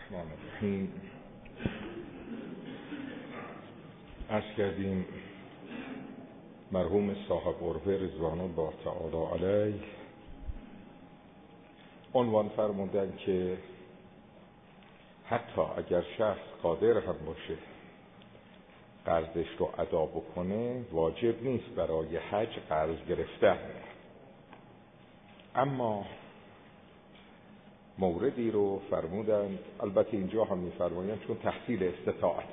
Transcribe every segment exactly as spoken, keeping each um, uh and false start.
الرحمن الرحیم. عرض کردیم مرحوم صاحب عرفه رضوان الله تعالی علیه عنوان فرمودن که حتی اگر شخص قادر هم باشه قرضش رو ادا بکنه واجب نیست برای حج قرض گرفتن، اما موردی رو فرمودن، البته اینجا هم میفرمایند چون تحصیل استطاعته،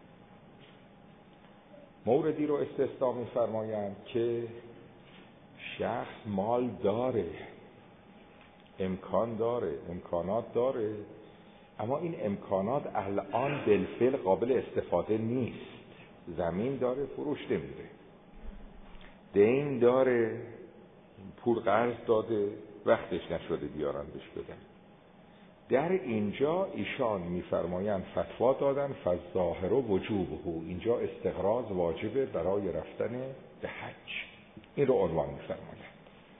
موردی رو استثنا میفرمایند که شخص مال داره، امکان داره، امکانات داره، اما این امکانات الان بالفعل قابل استفاده نیست. زمین داره فروش نمیره، دین داره پول قرض داده وقتش نشده بیارن بهش بدن. در اینجا ایشان میفرمایند فتوا دادن فالظاهر وجوبه، اینجا استقراض واجبه برای رفتن به حج، این رو عنوان میفرمایند.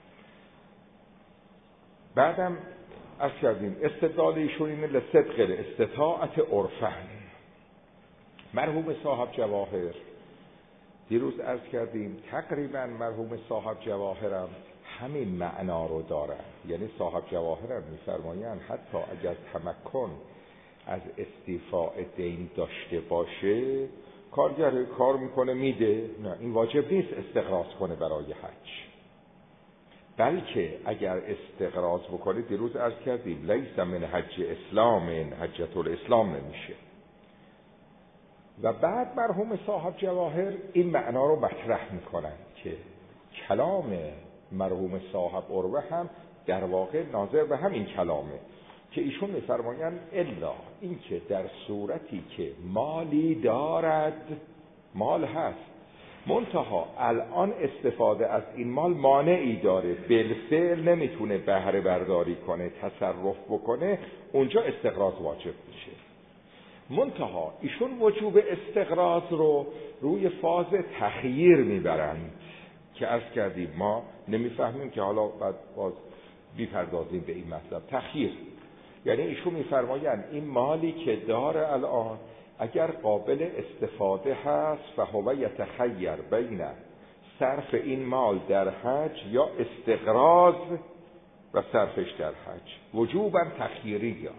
بعدم از کردیم استدلال ایشون اینه لصدق الاستطاعت عرفن. مرحوم صاحب جواهر دیروز عرض کردیم تقریبا مرحوم صاحب جواهرم همین معنا رو دارن، یعنی صاحب جواهرم میفرمایند حتی اگر تمکن از استیفاء دین داشته باشه کارگر کار میکنه میده، نه این واجب نیست استقراض کنه برای حج، بلکه اگر استقراض بکنه دیروز عرض کردیم لیس من حج اسلام، این حجت الاسلام نمیشه. و بعد مرحوم صاحب جواهر این معنا رو مطرح میکنن که کلام مرحوم صاحب عروه هم در واقع ناظر به همین کلامه که ایشون میفرمایند الا این که در صورتی که مالی دارد، مال هست منتها الان استفاده از این مال مانعی داره، بالفعل نمیتونه بهره برداری کنه، تصرف بکنه، اونجا استقراض واجب میشه. منتها ایشون وجوب استقراض رو روی فاز تخییر میبرند که عرض کردیم ما نمیفهمیم که حالا بعد باز بیپردازیم به این مطلب. تخییر یعنی ایشون میفرمایند این مالی که داره الان اگر قابل استفاده هست فهو یتخیر بین صرف این مال در حج یا استقراض و صرفش در حج، وجوبا تخییری یا.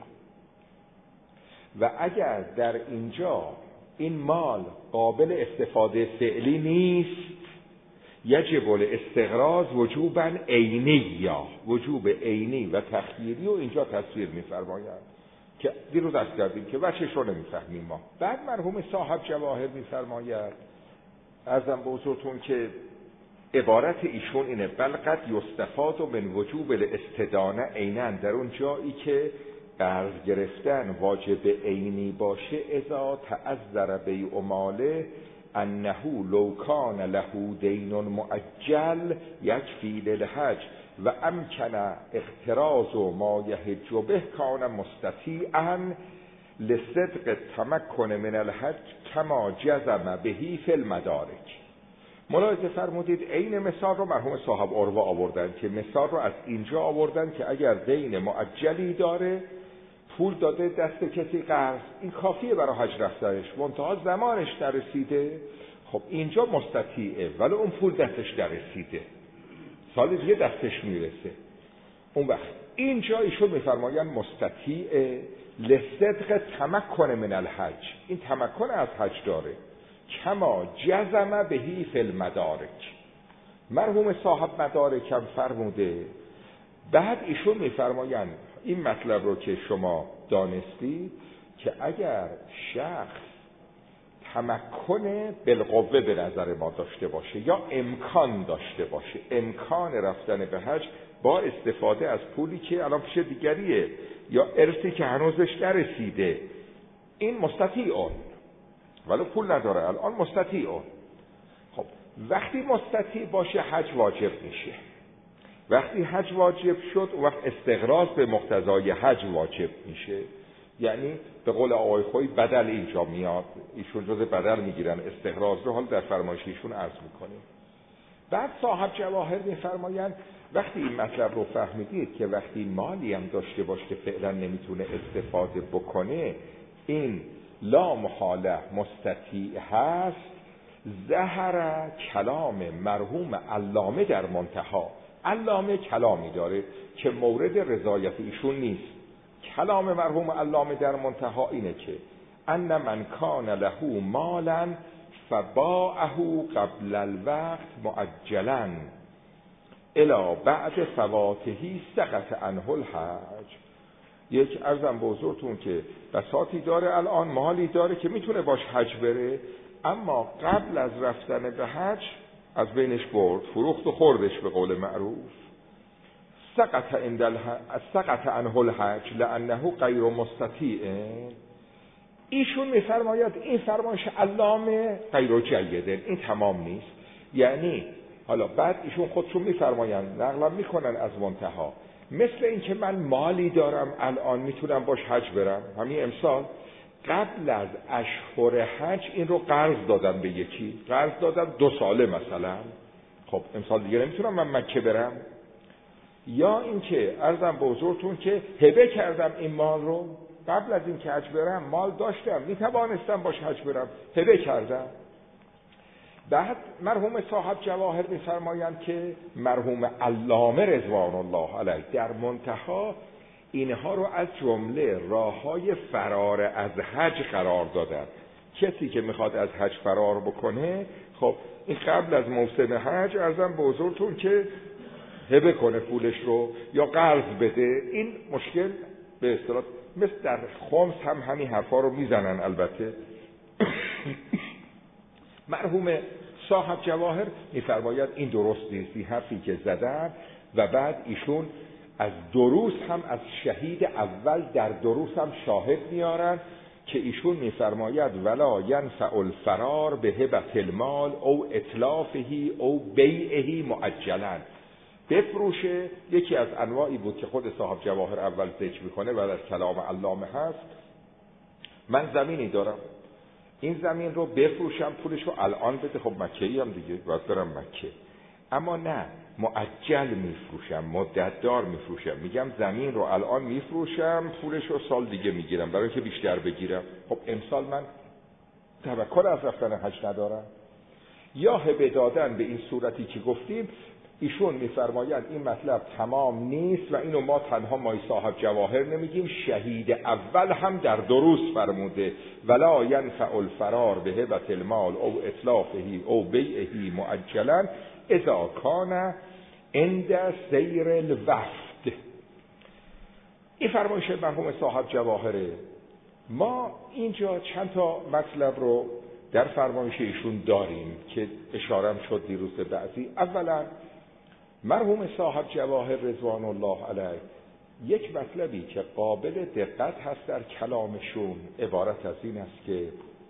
و اگر در اینجا این مال قابل استفاده فعلی نیست یجب الاستقراض وجوبا عینی یا، وجوب عینی و تخییری و اینجا تصویر میفرمایند که دیروز عرض کردیم که وجهش رو نمیفهمیم ما. بعد مرحوم صاحب جواهر میفرماید عرضم به حضورتون که عبارت ایشون اینه بل قد یستفاد من وجوب الاستدانه عیناً، در اون جایی که قرض گرفتن واجب عینی باشه اذا تعذر بیع ماله انه لو کان له دین مؤجل یکفی للحج و امکن اقتراض ما یحج به کان مستطیعا لصدق تمکن من الحج کما جزم بهی فی المدارک. ملاحظه فرمودید عین مثال رو مرحوم صاحب عروه آوردن که مثال رو از اینجا آوردن که اگر دین مؤجلی داره پول داده دست کسی قرض، این کافیه برای حج رفتنش، منتها زمانش نرسیده، خب اینجا مستطیعه ولی اون پول دستش نرسیده، سال دیگه دستش میرسه. اون وقت اینجا ایشون میفرمایند مستطیعه لصدق تمکن من الحج، این تمکن از حج داره، کما جزم بهی فی المدارک. مرحوم صاحب مدارک هم فرموده. بعد ایشون میفرمایند این مطلب رو که شما دانستی که اگر شخص تمکن بالقوه به نظر ما داشته باشه یا امکان داشته باشه، امکان رفتن به حج با استفاده از پولی که الان پیش دیگریه یا ارثی که هنوزش نرسیده، این مستطیعون، ولی پول نداره الان مستطیعون. خب وقتی مستطیع باشه حج واجب میشه، وقتی حج واجب شد اون وقت استقراض به مقتضای حج واجب میشه، یعنی به قول آقای خویی بدل اینجا میاد، ایشون جز بدل میگیرن استقراض رو، حال در فرمایش ایشون عرض میکنیم. بعد صاحب جواهر میفرمایند وقتی این مطلب رو فهمیدید که وقتی مالی هم داشته باشه که فعلا نمیتونه استفاده بکنه این لا محاله مستطیع هست، ظهر کلام مرحوم علامه در منتها. علامه کلامی داره که مورد رضایت ایشون نیست. کلام مرحوم علامه در منتها اینه که ان من کان له مالا فباعه قبل الوقت معجلا الی بعد فواتهی سقط عنه الحج. یک عرضم به حضورتون که بساطی داره الان مالی داره که میتونه باش حج بره، اما قبل از رفتن به حج از بینش برد، فروخت و خوردش به قول معروف. سقط عند الحج سقط عنه الحج لانه غیر مستطیع. ایشون میفرماید این فرمایش علامه غیر جیده، این تمام نیست. یعنی حالا بعد ایشون خودشون میفرمایند، نقلا میکنن از منتها، مثل این که من مالی دارم الان میتونم باش حج برم، همین امسال قبل از اشهر حج این رو قرض دادم به یکی، قرض دادم دو ساله مثلا، خب امسال دیگه نمیتونم من مکه برم. یا اینکه عرضم به حضورتون که هبه کردم این مال رو، قبل از این که حج برم مال داشتم میتوانستم باش حج برم، هبه کردم. بعد مرحوم صاحب جواهر میفرمایند که مرحوم علامه رضوان الله علیه در منتها اینها رو از جمله راههای فرار از حج قرار دادن. کسی که میخواد از حج فرار بکنه، خب این قبل از موسم حج عرضم به حضورتون که هبه کنه پولش رو یا قرض بده. این مشکل به اصطلاح مثل در خمس هم همین حرفا رو میزنن. البته مرحوم صاحب جواهر میفرماید این درست نیست، این حرفی که زدن. و بعد ایشون از دروس هم از شهید اول در دروس هم شاهد میارن که ایشون میفرماید ولا ینفع الفرار به هبة المال او اتلافه او بیعه معجلا. بفروشه یکی از انواعی بود که خود صاحب جواهر اول ذکر میکنه و در کلام علامه هست. من زمینی دارم، این زمین رو بفروشم پولش رو الان بده، خب مکه‌ای هم دیگه باید برم مکه، اما نه معجل میفروشم، مدت دار میفروشم. میگم زمین رو الان میفروشم پولش رو سال دیگه میگیرم برای که بیشتر بگیرم. خب امسال من توکل از رفتن حج ندارم. یا هبه دادن به این صورتی که گفتیم، ایشون میفرمایند این مطلب تمام نیست و اینو ما تنها مای صاحب جواهر نمیگیم، شهید اول هم در دروس فرموده ولا ینفع الفرار به هبة المال او اتلافه او بیعه معجلا اذا کان عند سیر الوفد. این فرمایش مرحوم صاحب جواهره. ما اینجا چند تا مطلب رو در فرمایش ایشون داریم که اشارم شد دیروز بعضی. اولا مرحوم صاحب جواهر رضوان الله علیه یک مطلبی که قابل دقت هست در کلامشون عبارت از این است که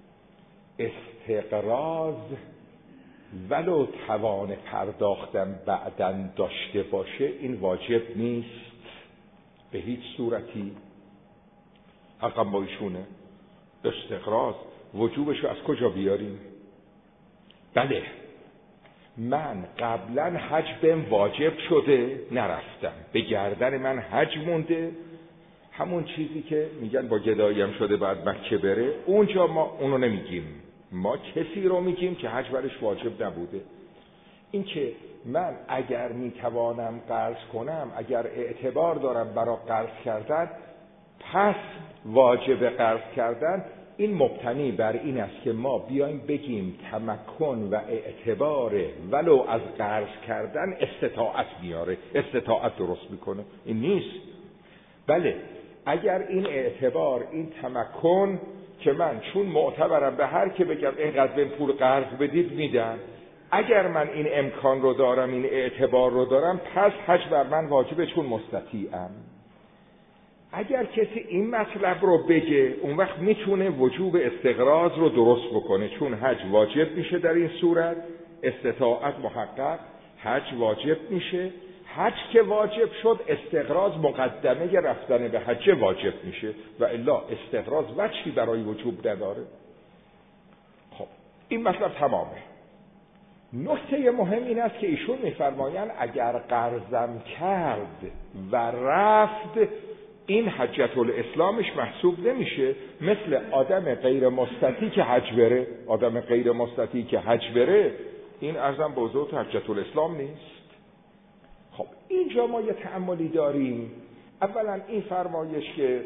استقراض ولو توان پرداختن بعدن داشته باشه این واجب نیست به هیچ صورتی. حقا با ایشونه. استقراض وجوبشو از کجا بیاریم؟ بله من قبلا حج بهم واجب شده نرفتم، به گردن من حج مونده، همون چیزی که میگن با گداییم شده بعد مکه بره، اونجا ما اونو نمیگیم، ما کسی رو میگیم که حج برش واجب نبوده. این که من اگر میتوانم قرض کنم، اگر اعتبار دارم برای قرض کردن، پس واجب قرض کردن، این مبتنی بر این است که ما بیایم بگیم تمکن و اعتبار ولو از قرض کردن استطاعت میاره، استطاعت درست میکنه. این نیست. بله اگر این اعتبار، این تمکن که من چون معتبرم به هر که بگم اینقدر به پول قرض بدید میدن، اگر من این امکان رو دارم، این اعتبار رو دارم، پس حج بر من واجبه چون مستطیعم. اگر کسی این مطلب رو بگه اون وقت میتونه وجوب استقراض رو درست بکنه، چون حج واجب میشه در این صورت، استطاعت محقق، حج واجب میشه. حج که واجب شد استقراض مقدمه رفتن به حج واجب میشه و الا استقراض وجهی برای وجوب نداره. خب این مطلب تمامه. نکته مهم این است که ایشون میفرمایند اگر قرضم کرد و رفت، این حجة الاسلامش محسوب نمیشه، مثل آدم غیر مستطیع که حج بره. آدم غیر مستطیع که حج بره، این ارزم به حضور حجة الاسلام نیست. خب اینجا ما یه تأملی داریم. اولا این فرمایش که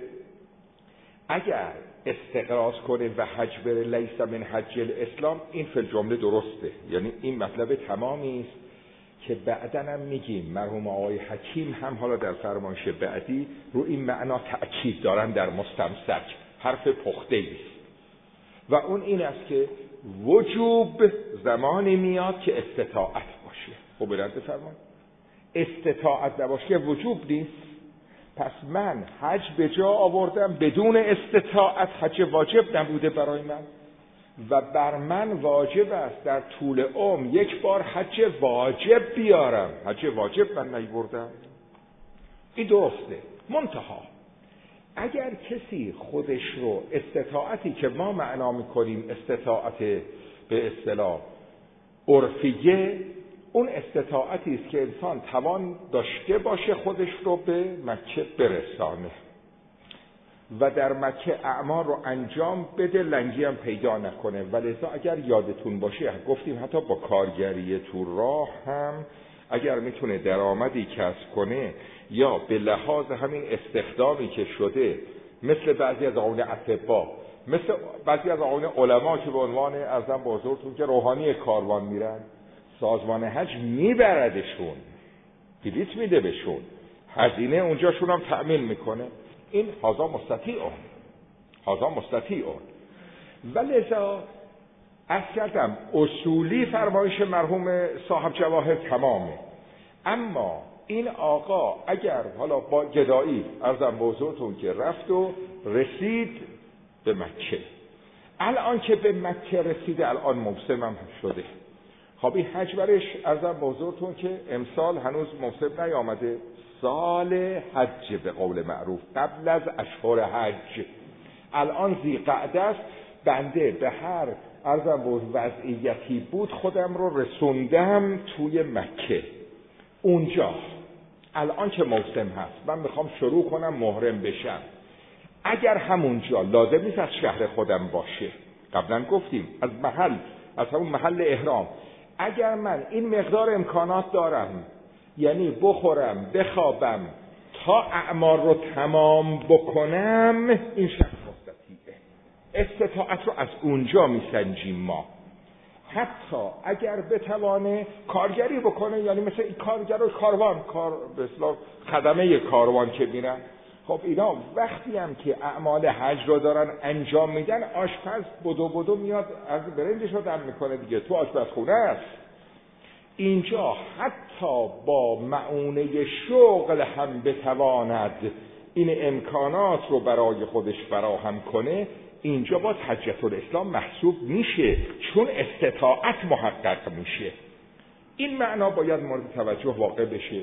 اگر استقراض کنه و حج بره لیس من حج الاسلام، این فی الجمله درسته، یعنی این مطلب تمامی است که بعداً هم میگیم. مرحوم آقای حکیم هم حالا در فرمایش بعدی رو این معنا تأکید دارن در مستمسک، حرف پخته است، و اون این است که وجوب زمانی میاد که استطاعت باشه. خب بلند بفرمایید، استطاعت نباشه وجوب نیست. پس من حج به جا آوردم بدون استطاعت، حج واجب نبوده برای من و بر من واجب است در طول عمر یک بار حج واجب بیارم. حج واجب من نیاوردم، این درسته. منتها اگر کسی خودش رو استطاعتی که ما معنا میکنیم استطاعت به اصطلاح عرفیه، اون استطاعتی است که انسان توان داشته باشه خودش رو به مکه برسانه و در مکه اعمال رو انجام بده، لنگی هم پیدا نکنه. ولذا اگر یادتون باشه گفتیم حتی با کارگری تو راه هم اگر میتونه درآمدی کسب کنه یا به لحاظ همین استخدامی که شده، مثل بعضی از آقایون اطباء، مثل بعضی از آقایون علما که به عنوان ارزم به حضورتون که روحانی کاروان میرن، سازمان حج میبردشون، بلیط میده بهشون، هزینه اونجاشون هم تأمین میکنه. این هازا مستطیعون، هازا مستطیعون. ولذا از کردم اصولی فرمایش مرحوم صاحب جواهر تمامه، اما این آقا اگر حالا با گدایی ارزم به حضورتون که رفت و رسید به مکه، الان که به مکه رسیده الان موسم هم شده، خب این حج برش ارزم به حضورتون که امسال هنوز موسم نیامده، سال حج به قول معروف قبل از اشهر حج، الان ذی‌قعده است. بنده به هر ارزم به وضعیتی بود خودم رو رسوندم توی مکه. اونجا الان که موسم هست من میخوام شروع کنم محرم بشم، اگر همونجا لازم نیست از شهر خودم باشه، قبلا گفتیم از محل از همون محل احرام، اگر من این مقدار امکانات دارم، یعنی بخورم بخوابم تا اعمال رو تمام بکنم، این شخص مستطیعه. استطاعت رو از اونجا میسنجیم ما. حتی اگر بتوانه کارگری بکنه، یعنی مثل این کارگر و کاروان، کار به اصطلاح خدمه کاروان که میرن، خب اینا وقتی هم که اعمال حج رو دارن انجام میدن، آشپز بدو بدو میاد از برنجش رو دم میکنه دیگه، تو آشپزخونه است. اینجا حتی با معونه شغل هم بتواند این امکانات رو برای خودش فراهم کنه، اینجا باز حجة الاسلام محسوب میشه، چون استطاعت محقق میشه. این معنا باید مورد توجه واقع بشه.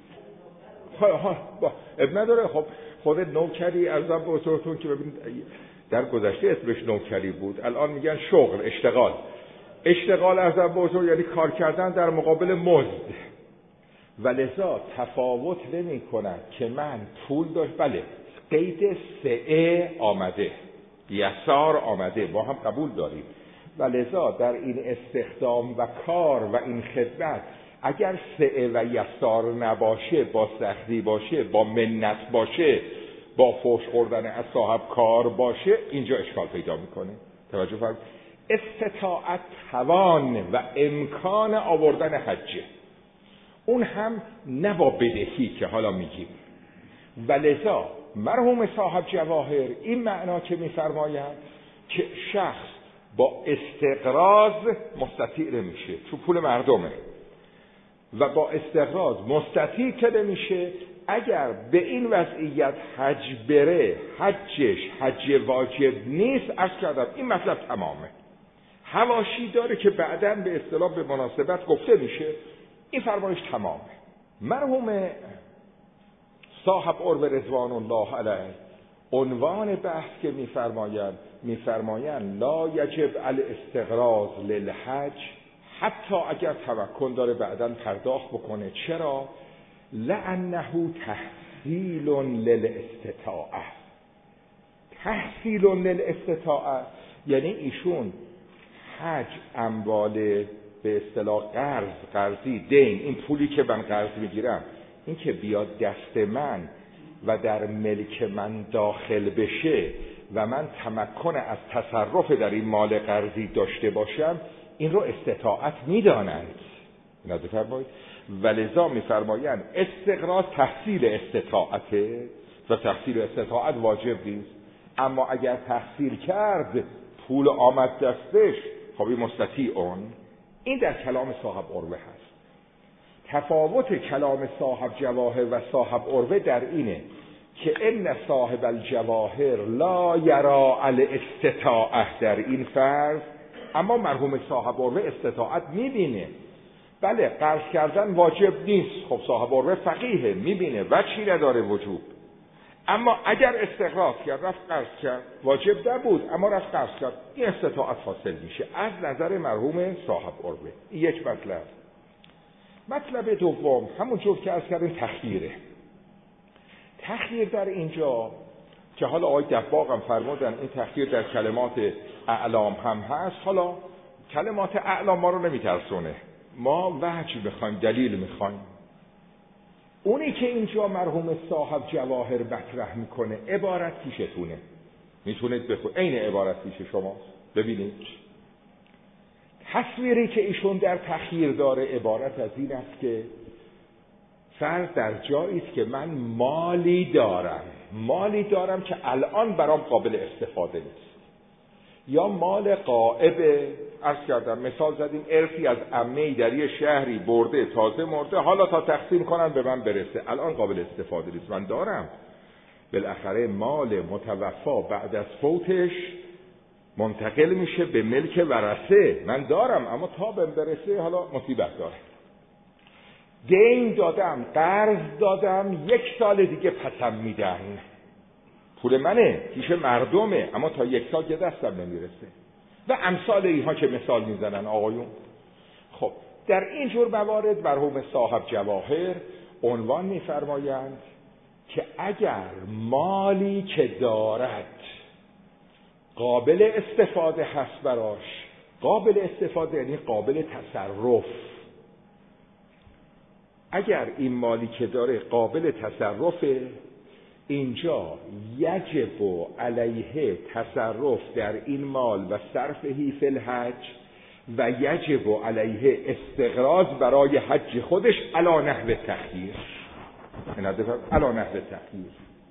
ها ها اب نداره. خب خود نوکری ارزم به حضورتون که ببینید در گذشته اسمش نوکری بود، الان میگن شغل، اشتغال. اشتغال ارزم به حضور یعنی کار کردن در مقابل مزد، ولذا تفاوت نمی کند که من پول داشت، بله قید سعه آمده، یسار آمده، ما هم قبول داریم، ولذا در این استخدام و کار و این خدمت اگر سعه و یسار نباشه، با سختی باشه، با منت باشه، با فحش خوردن از صاحب کار باشه، اینجا اشکال پیدا میکنه. توجه فرمایید. استطاعت توان و امکان آوردن حجه، اون هم نه با بدهی که حالا میگیم. ولذا مرحوم صاحب جواهر این معنا که میفرمایند که شخص با استقراض مستطیع نمیشه، چون پول مردمه، و با استقراض مستطیع که نمیشه، اگر به این وضعیت حج بره، حجش حج واجب نیست. عرض کردم این مطلب تمامه، حواشی داره که بعداً به اصطلاح به مناسبت گفته میشه. این فرمایش تمامه. مرحوم صاحب عرب رضوان الله علیه عنوان بحث که میفرمایند میفرمایند لا یجب الاستقراض للحج حتی اگر تمکن داره بعداً پرداخت بکنه. چرا؟ لأنه تحصیل للاستطاعه. تحصیل للاستطاعه یعنی ایشون حج، اموال به اصطلاح قرض، قرضی، دین، این پولی که من قرض میگیرم این که بیاد دست من و در ملک من داخل بشه و من تمکن از تصرف در این مال قرضی داشته باشم، این رو استطاعت میدانند. نظر فرمایید. ولذا میفرمایند استقراض تحصیل استطاعته و تحصیل استطاعت واجب نیست. اما اگر تحصیل کرد، پول آمد دستش، خب این مستطیعون. این در کلام صاحب عروه هست. تفاوت کلام صاحب جواهر و صاحب عروه در اینه که ان صاحب الجواهر لا یرا الاستطاعه در این فرض، اما مرحوم صاحب عروه استطاعت میبینه. بله قرض کردن واجب نیست، خب صاحب عروه فقیه، میبینه وجهی نداره وجوب. اما اگر استقراض کرد، رفت قرض کرد، واجب نبود اما رفت قرض کرد، این استطاعت حاصل میشه از نظر مرحوم صاحب عروه. این یک مطلب. مطلب دوم همونجور که عرض کردیم تخییره. تخییر در اینجا که حالا آقای دباغ هم فرمودن این تخییر در کلمات اعلام هم هست. حالا کلمات اعلام ما رو نمیترسونه، ما وجه میخوایم، دلیل میخوایم. اونی که اینجا مرحوم صاحب جواهر مطرح میکنه عبارت پیشتونه، میتونید بخونید، عین عبارت پیش شماست. ببینید تصویری که ایشون در تخییر داره عبارت از این است که فرض در جایی است که من مالی دارم، مالی دارم که الان برام قابل استفاده نیست، یا مال غائبه. عرض کردم مثال زدیم ارثی از عمه‌ای در یه شهری برده، تازه مرده، حالا تا تقسیم کنن به من برسه، الان قابل استفاده نیست، من دارم. بالاخره مال متوفا بعد از فوتش منتقل میشه به ملک ورثه، من دارم اما تا بهم برسه حالا مصیبت داره. دین دادم، قرض دادم، یک سال دیگه پسم میدن، پول منه، پیش مردمه، اما تا یک سال که دستم نمیرسه. و امثال اینها که مثال میزنن آقایون. خب در این جور موارد مرحوم صاحب جواهر عنوان میفرمایند که اگر مالی که دارد قابل استفاده هست براش، قابل استفاده یعنی قابل تصرف، اگر این مالی که داره قابل تصرفه، اینجا یجب علیه تصرف در این مال و صرفهی فی الحج و یجب علیه استقراض برای حج خودش علی نحو تخییر، علی نحو تخییر.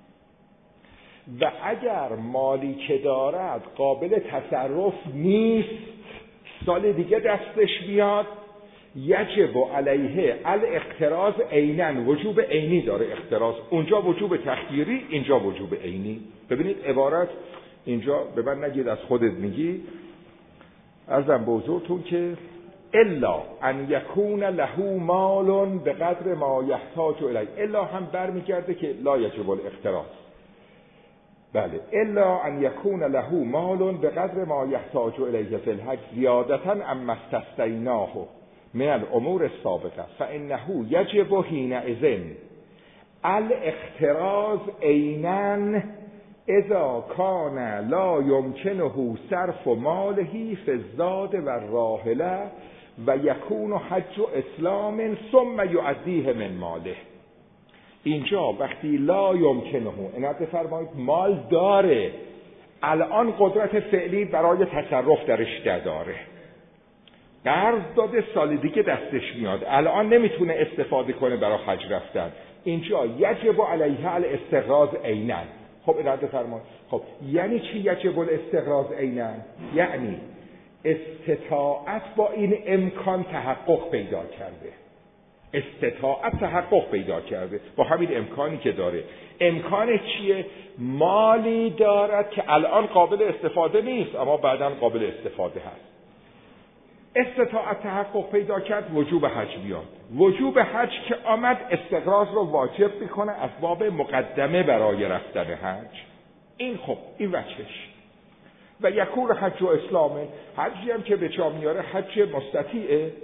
و اگر مالی که دارد قابل تصرف نیست، سال دیگه دستش بیاد، یجب علیه الاقتراض عیناً، وجوب عینی داره اقتراض، اونجا وجوب تخییری، اینجا وجوب عینی. ببینید عبارت اینجا به من نگید از خودت میگی، عرضم به حضورتون که الا ان یکون له مال به قدر ما یحتاج الیه، الا هم برمیگرده که لا یجب الاقتراض. بله الا ان یکون له مال به قدر ما یحتاج الیه فی الحج زیادة اما استثنیناه من الامور السابقه فانه یجب حینئذ الاقتراض عیناً اذا کان لا یمکنه صرف ماله فی الزاد و الراحله و یکون حج اسلام ثم یؤدیه من ماله. اینجا وقتی لا یمکنه، اینا بفرمایید مال داره، الان قدرت فعلی برای تصرف درش نداره، قرض داده، سال دیگه دستش میاد، الان نمیتونه استفاده کنه برای حج رفتن، اینجا یجب علیه الاستقراض عیناً. خب اینا بفرمایید، خب یعنی چی یجب الاستقراض عیناً؟ یعنی استطاعت با این امکان تحقق پیدا کرده، استطاعت تحقق پیدا کرده با همین امکانی که داره. امکان چیه؟ مالی دارد که الان قابل استفاده نیست اما بعداً قابل استفاده هست. استطاعت تحقق پیدا کرد، وجوب حج بیاد. وجوب حج که آمد، استقراض رو واجب میکنه از باب مقدمه برای رفتن حج. این خب این وجهش. و یکون حج و اسلامه، حجی هم که به جا میاره حج مستطیعه،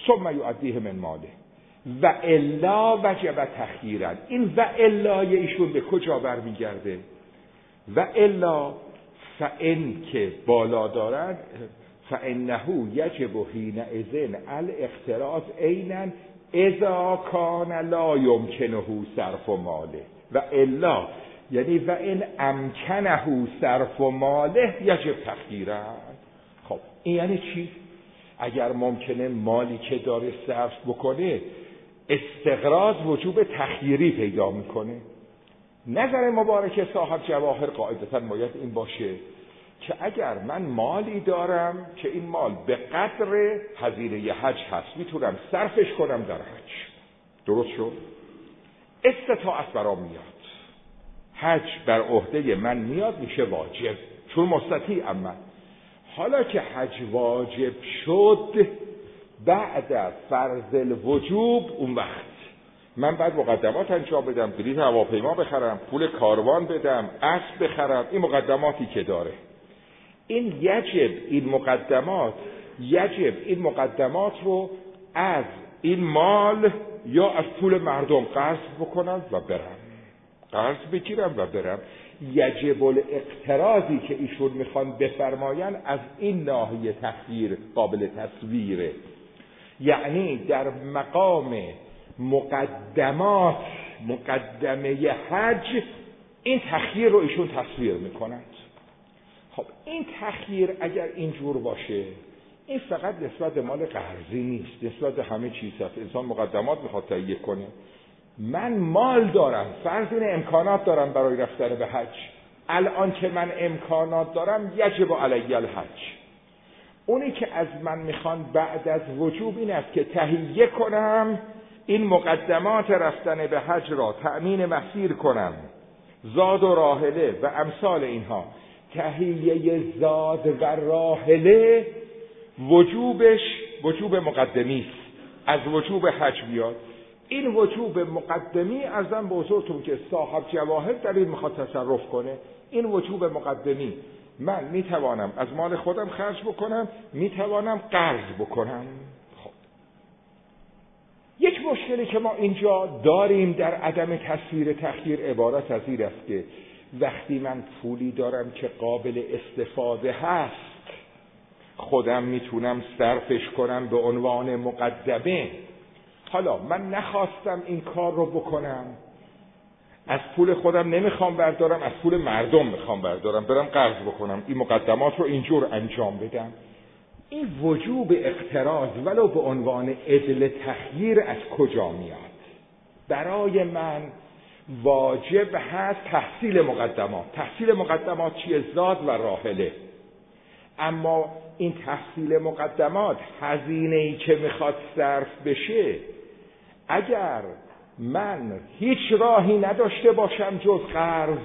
ثم یؤدیه من ماله و الا وجب تخییرا. این و الای ایشون به کجا برمیگرده؟ و الا فان که بالا دارد فانه یجب حینئذ الاقتراض عینا اذا کان لا یمکنه صرف ماله و الا یعنی و ان امکنه صرف ماله یجب تخییرا. خب این یعنی چی؟ اگر ممکنه مالی که داره صرف بکنه استقراض وجوب تخییری پیدا میکنه. نظر مبارک صاحب جواهر قاعدتا باید این باشه که اگر من مالی دارم که این مال به قدر هزینه حج هست میتونم صرفش کنم در حج، درست شد؟ استطاعت برام میاد، حج بر عهده من میاد، میشه واجب چون مستطیعم من. حالا که حج واجب شد بعد از فرض الوجوب اون وقت من بعد مقدمات انجام بدم، بلیط هواپیما بخرم، پول کاروان بدم، اسب بخرم، این مقدماتی که داره. این یجب این مقدمات یجب این مقدمات رو از این مال یا از پول مردم قرض بکنم و برم، قرض بگیرم و برم. یجب الاقتراضی که ایشون میخوان بفرماین از این ناحیه تخییر قابل تصویره، یعنی در مقام مقدمات مقدمه حج این تخییر رو ایشون تصویر میکنند. خب این تخییر اگر اینجور باشه این فقط نسبت به مال قرضی نیست، نسبت به همه چیز هست. انسان مقدمات میخواد تهیه کنه، من مال دارم، فرض این امکانات دارم برای رفتن به حج، الان که من امکانات دارم یجب علی الحج. اونی که از من میخوان بعد از وجوب این است که تهیه کنم این مقدمات رفتن به حج را تأمین مسیر کنم، زاد و راحله و امثال اینها. تهیه زاد و راحله وجوبش وجوب مقدمی است، از وجوب حج بیاد. این وجوب مقدمی ارزم به حضورتون که صاحب جواهر در این میخواد تصرف کنه. این وجوب مقدمی من میتوانم از مال خودم خرج بکنم، میتوانم قرض بکنم. خب یک مشکلی که ما اینجا داریم در عدم تصویر تخییر عبارت از این است که وقتی من پولی دارم که قابل استفاده هست خودم میتونم صرفش کنم به عنوان مقدمه. حالا من نخواستم این کار رو بکنم، از پول خودم نمیخوام بردارم، از پول مردم میخوام بردارم، برم قرض بکنم، این مقدمات رو اینجور انجام بدم. این وجوب اقتراض ولو به عنوان عدل تخییر از کجا میاد؟ برای من واجب هست تحصیل مقدمات. تحصیل مقدمات چیه؟ زاد و راحله. اما این تحصیل مقدمات هزینه‌ای که میخواد صرف بشه، اگر من هیچ راهی نداشته باشم جز قرض،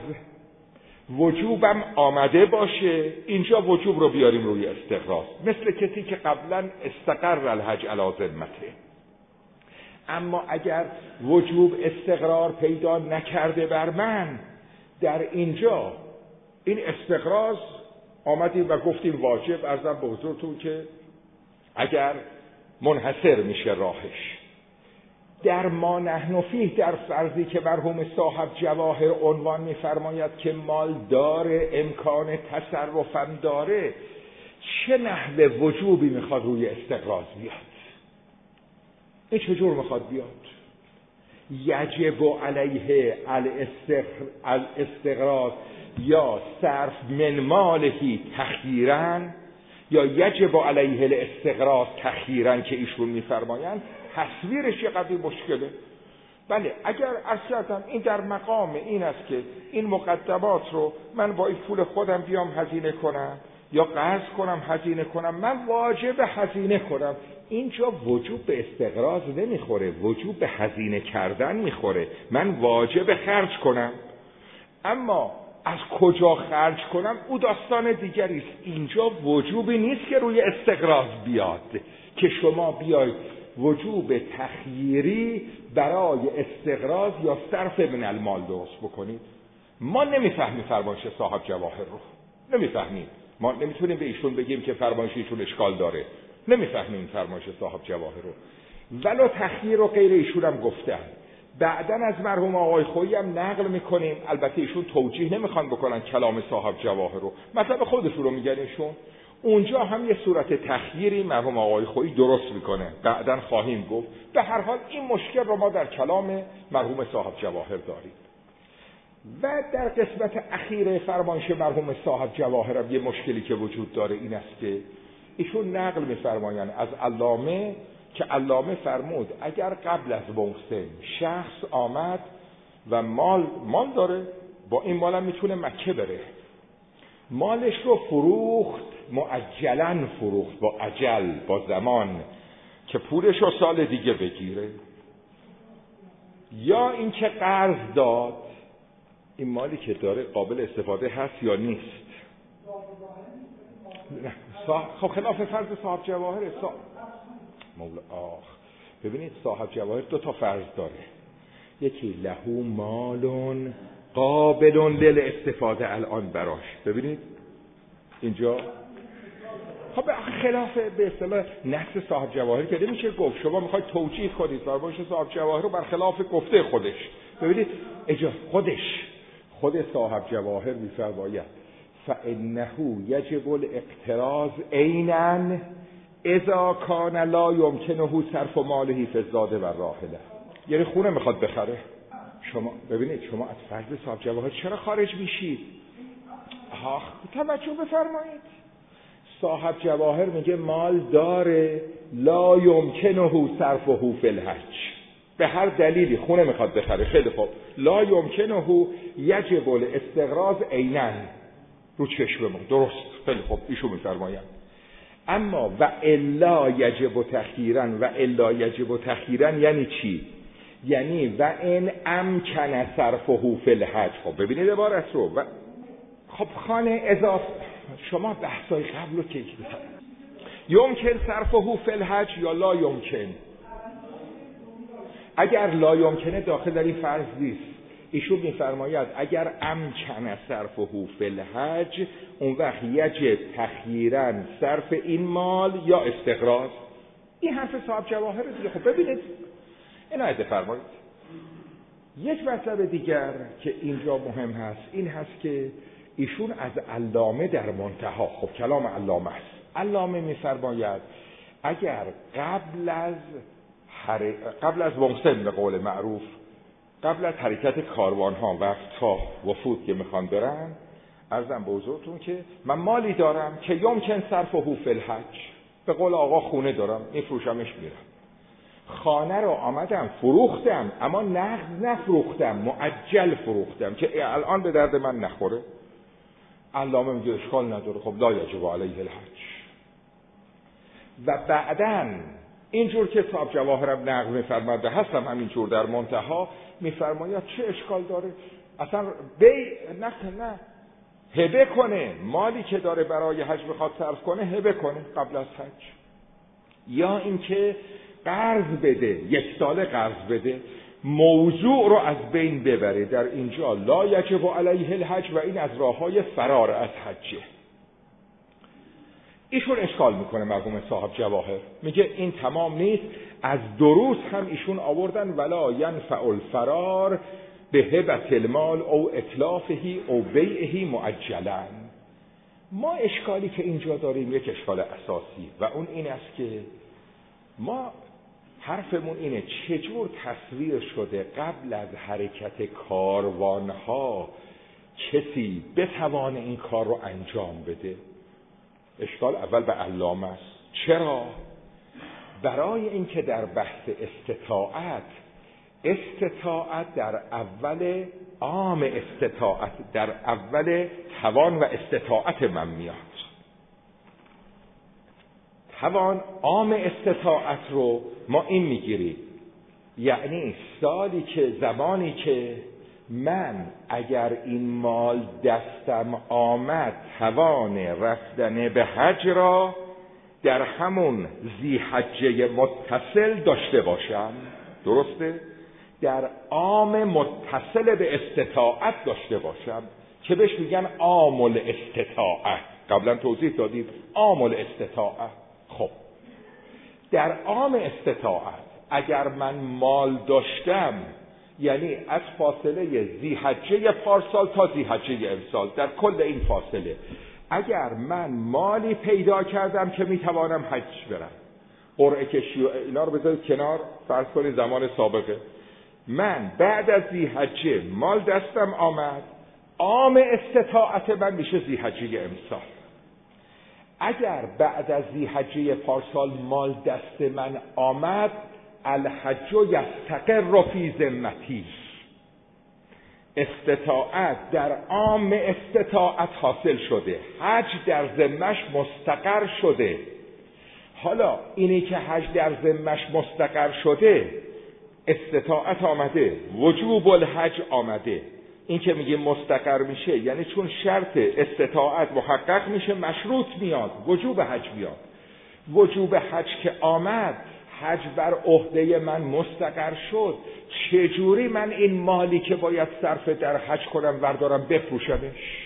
وجوبم آمده باشه، اینجا وجوب رو بیاریم روی استقراض، مثل کسی که قبلا استقر الحج علی ذمته. اما اگر وجوب استقرار پیدا نکرده بر من، در اینجا این استقراض آمدیم و گفتیم واجب. عرضم به حضورتون که اگر منحصر میشه راهش در ما نحن فیه، در فرضی که مرحوم صاحب جواهر عنوان میفرماید که مال داره، امکان تصرفم داره، چه نحوه وجوبی میخواد روی استقراض بیاد؟ این چجور میخواد بیاد؟ یجب علیه الاستقراض یا صرف من مالهی تخییراً یا یجب علیه الاستقراض تخییراً که ایشون میفرمایند، تصویرش یه قدری مشکله. بله اگر اصلا این در مقام این است که این مقدمات رو من با این پول خودم بیام هزینه کنم یا قرض کنم هزینه کنم، من واجب هزینه کنم، اینجا وجوب به استقراض نمیخوره، وجوب به هزینه کردن میخوره. من واجب خرج کنم، اما از کجا خرج کنم او داستان دیگری است. اینجا وجوبی نیست که روی استقراض بیاد که شما بیاید وجوب تخییری برای استقراض یا صرف من المال درست بکنید. ما نمیفهمیم فرمایش صاحب جواهر رو، نمیفهمیم. ما نمیتونیم به ایشون بگیم که فرمایش ایشون اشکال داره. نمیفهمیم فرمایش صاحب جواهر رو. ولو تخییر و غیر ایشون هم گفتن. بعدن از مرحوم آقای خویی هم نقل میکنیم، البته ایشون توجیه نمیخوان بکنن کلام صاحب جواهر رو، مطلب خودشون رو میگن ایشون. اونجا هم یه صورت تخییری مرحوم آقای خویی درست میکنه، بعدن خواهیم گفت. به هر حال این مشکل رو ما در کلام مرحوم صاحب جواهر داریم. و در قسمت اخیر فرمایش مرحوم صاحب جواهر هم یه مشکلی که وجود داره این است که ایشون نقل میفرمایند از علامه که علامه فرمود اگر قبل از محسن شخص آمد و مال مال داره، با این مال هم میتونه مکه بره، مالش رو فروخت، معجلن فروخت، با عجل، با زمان، که پولش رو سال دیگه بگیره، یا اینکه قرض داد، این مالی که داره قابل استفاده هست یا نیست. خب خلاف فرض صاحب جواهر صاحب مولا آخ ببینید صاحب جواهر دو تا فرض داره، یکی لهو مالون قابلون لیل استفاده الان براش. ببینید اینجا خب خلاف به اصطلاح نص صاحب جواهر که نمیشه گفت، شما میخواید توجیه کنید فرمایش صاحب جواهر رو برخلاف گفته خودش. ببینید اجا خودش خود صاحب جواهر میفرماید فانه یجب الاقتراض عینا اذا کان لا یمکنه صرف ماله فی الزاد و الراحله. یعنی خونه میخواد بخره، شما ببینید شما از فرض صاحب جواهر چرا خارج میشید؟ آخ توجه بفرمایید، صاحب جواهر میگه مال داره لا یمکنه صرفه فی الحج، به هر دلیلی خونه میخواد بخره، خیلی خوب، لا یمکنه یجب الاستقراض عینا، رو چشم ما، درست، خیلی خوب ایشو میفرمایند. اما و الا یجب تخییرا، و الا یجب تخییرا یعنی چی؟ یعنی و این امکن صرفه فی الحج. خب ببینید عبارت رو و خب خانه اضافه، شما بحثای قبل رو که یمکن صرفه فی الحج یا لا یمکن، اگر لا یمکنه داخل در این فرض نیست. ایشون میفرماید اگر امکن صرفه فی الحج اون وقت یجب تخییرا صرف این مال یا استقراض. این حرف صاحب جواهر دیگه. خب ببینید عنایت فرمایید. یک مطلب دیگر که اینجا مهم هست این هست که ایشون از علامه در منتها، خب کلام علامه است، علامه میفرماید اگر قبل از حر... قبل از محسن به قول معروف، قبل از حرکت کاروان ها وقت ها وفود که میخوان برن، عرضم به حضورتون که من مالی دارم که یمکن صرفه فی الحج، به قول آقا خونه دارم میفروشمش میرم، خانه رو آمدم فروختم اما نقد نفروختم، معجل فروختم که الان به درد من نخوره. علامه میگه اشکال نداره، خب لا یجب علیه الحج. و بعدن اینجور که صاحب جواهرم نقل میفرماده هستم همینجور در منتها میفرماید چه اشکال داره اصلا بی نه نه هبه کنه، مالی که داره برای حج بخواد صرف کنه هبه کنه قبل از حج، یا اینکه قرض بده، یک ساله قرض بده، موضوع رو از بین ببره. در اینجا لا یجب علیه الحج و این از راههای فرار از حجه. ایشون اشکال میکنه مرحوم صاحب جواهر، میگه این تمام نیست، از دروس هم ایشون آوردن ولا ینفع الفرار به هبت المال او اتلافهی او بیعهی معجلا. ما اشکالی که اینجا داریم یک اشکال اساسی و اون این است که ما حرفمون اینه چجور تصویر شده قبل از حرکت کاروانها کسی بتوانه این کار رو انجام بده. اشکال اول به علامه است. چرا؟ برای اینکه در بحث استطاعت، استطاعت در اول عام استطاعت، در اول توان و استطاعت من میاد. توان عام استطاعت رو ما این میگیریم، یعنی سالی که زمانی که من اگر این مال دستم آمد توان رفتن به حج را در همون ذی حجه متصل داشته باشم، درسته؟ در عام متصل به استطاعت داشته باشم که بهش میگن عام الاستطاعت، قبلا توضیح دادیم عام الاستطاعت. خب در عام استطاعت اگر من مال داشتم، یعنی از فاصله ذی‌حجه پارسال تا ذی‌حجه امسال، در کل این فاصله اگر من مالی پیدا کردم که میتوانم حج برم، قرعه کشی و اینا رو بذارید کنار، فرض کنید زمان سابقه، من بعد از ذی‌حجه مال دستم آمد، عام استطاعت من میشه ذی‌حجه امسال. اگر بعد از ذی‌حجه پارسال مال دست من آمد، الحج یستقر فی ذمتی، استطاعت در عام استطاعت حاصل شده، حج در ذمش مستقر شده. حالا اینی که حج در ذمش مستقر شده، استطاعت آمده، وجوب الحج آمده، این که میگه مستقر میشه یعنی چون شرط استطاعت محقق میشه مشروط میاد، وجوب حج میاد. وجوب حج که آمد، حج بر عهده من مستقر شد، چجوری من این مالی که باید صرف در حج کنم وردارم بفروشمش؟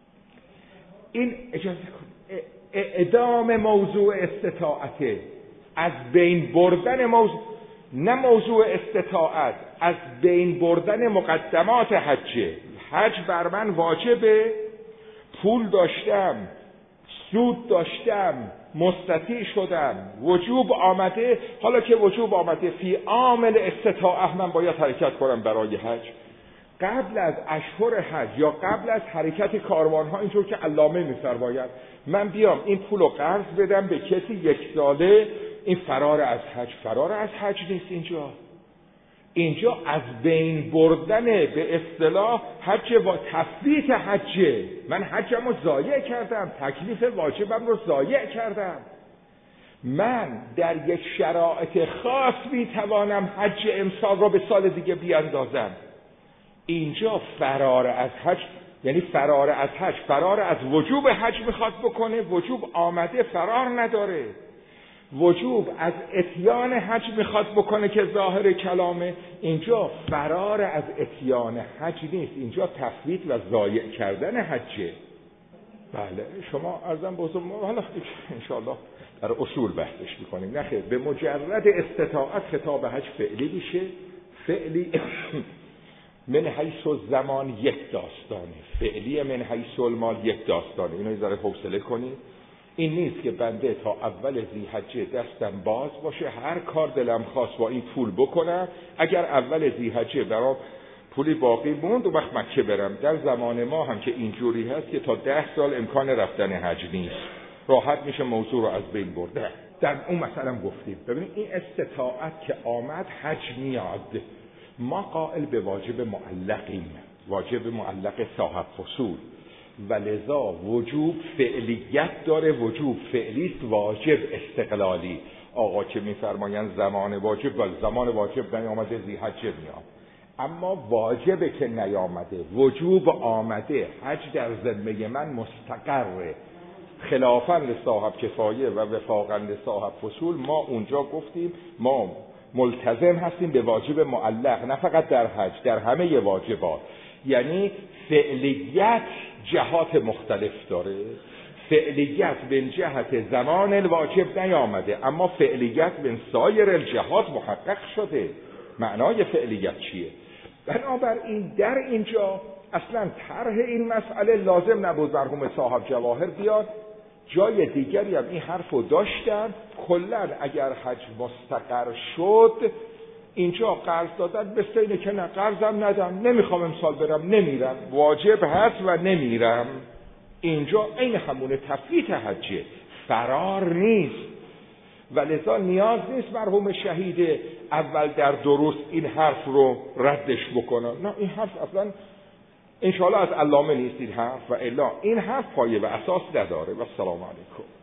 این اجازه کن اعدام موضوع استطاعته، از بین بردن موضوع، نه موضوع استطاعت، از بین بردن مقدمات حجه. حج بر من واجبه، پول داشتم، سود داشتم، مستطیع شدم، وجوب آمده. حالا که وجوب آمده، فی عامل استطاعت من باید حرکت کنم برای حج. قبل از اشهر حج یا قبل از حرکت کاروانها، اینطور که علامه می‌فرماید، من بیام این پولو قرض بدم به کسی یک ساله، این فرار از حج. فرار از حج نیست اینجا. اینجا از بین بردن به اصطلاح حج و تثبیت حجه. من حجم رو ضایع کردم، تکلیف واجبم رو ضایع کردم. من در یک شرایط خاص میتوانم حج امسال رو به سال دیگه بیاندازم. اینجا فرار از حج یعنی فرار از حج، فرار از وجوب حج میخواد بکنه، وجوب آمده، فرار نداره. وجوب از اتیان حج میخواد بکنه که ظاهر کلامه. اینجا فرار از اتیان حج نیست، اینجا تفویت و ضایع کردن حجه. بله شما عرضم بزرگ، حالا انشاءالله در اصول بحثش میکنیم. نخیر، به مجرد استطاعت خطاب حج فعلی میشه. فعلی من حیث الزمان یک داستانه، فعلی من حیث المال یک داستانه. اینو یه ذره حوصله کنید. این نیست که بنده تا اول ذی‌حجه دستم باز باشه، هر کار دلم خواست با این پول بکنم. اگر اول ذی‌حجه برام پولی باقی موند و وقت مکه برم. در زمان ما هم که اینجوری هست که تا ده سال امکان رفتن حج نیست، راحت میشه موضوع رو از بین برده. در اون مثلا گفتیم ببینید این استطاعت که آمد حج میاد، ما قائل به واجب معلقیم، واجب معلق صاحب فصول، و لذا وجوب فعلیت داره، وجوب فعلیست، واجب استقلالی. آقا که میفرمایند زمان واجب و زمان واجب نیامده ذی‌حجه میاد، اما واجبه که نیامده، وجوب آمده، حج در ذمه من مستقره. خلافاً لصاحب کفایه و وفاقاً لصاحب فصول ما اونجا گفتیم ما ملتزم هستیم به واجب معلق، نه فقط در حج، در همه واجبات. یعنی فعلیت جهات مختلف داره. فعلیت به جهت زمان الواجب نیامده، اما فعلیت به سایر الجهات محقق شده. معنای فعلیت چیه؟ بنابراین در اینجا اصلا طرح این مسئله لازم نبود مرحوم صاحب جواهر بیاد. جای دیگری هم این حرفو داشتن. کلاً اگر حج مستقر شد، اینجا قرض دادن مثل اینه که نه قرضم ندم، نمیخوام امسال برم، نمیرم، واجب هست و نمیرم. اینجا این همون تفویت حجه، فرار نیست. و لذا نیاز نیست مرحوم شهید اول در دروس این حرف رو ردش بکنن. نه، این حرف اصلا انشاءالله از علامه نیست این حرف، و الا این حرف پایه و اساس نداره. و السلام علیکم.